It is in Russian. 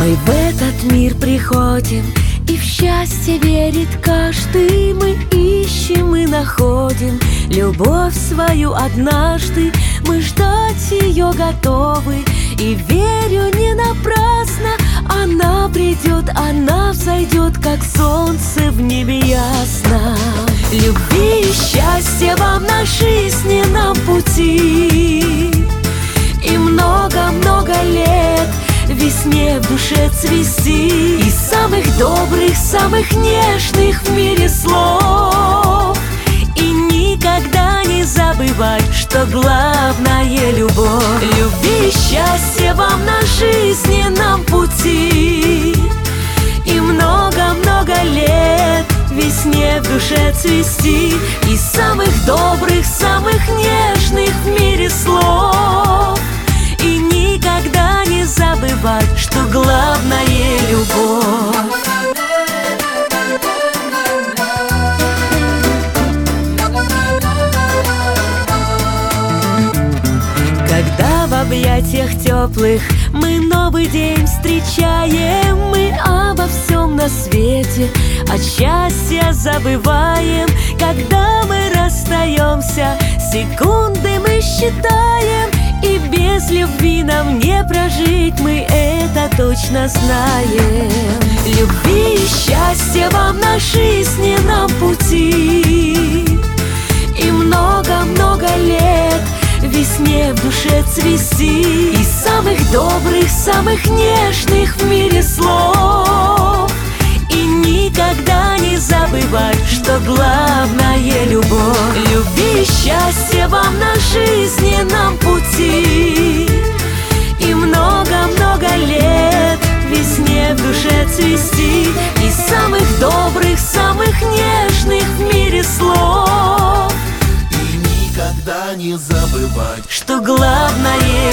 Мы в этот мир приходим, и в счастье верит каждый. Мы ищем и находим любовь свою однажды. Мы ждать ее готовы, и верю не напрасно. Она придет, она взойдет, как солнце в небе ясно. Любви и счастья вам на жизненном пути, и много-много лет весне в душе цвести. И самых добрых, самых нежных в мире слов. И никогда не забывать, что главное — любовь. Любви и счастья вам на жизненном пути, и много-много лет весне в душе цвести. И самых добрых, самых нежных в мире слов. И никогда не забывать, что главное — любовь. Когда в объятиях теплых мы новый день встречаем, мы обо всем на свете от счастья забываем. Когда мы расстаемся, секунды мы считаем, и без любви нам не прожить, мы это точно знаем. Любви и счастья вам на жизненном пути, и много-много лет весне в душе цвести. И самых добрых, самых нежных в мире слов. И никогда не забывать, что главное — любовь. Любви и счастья вам на жизненном пути, и много-много лет весне в душе цвести. И самых добрых, самых нежных в мире слов. Никогда не забывать, что главное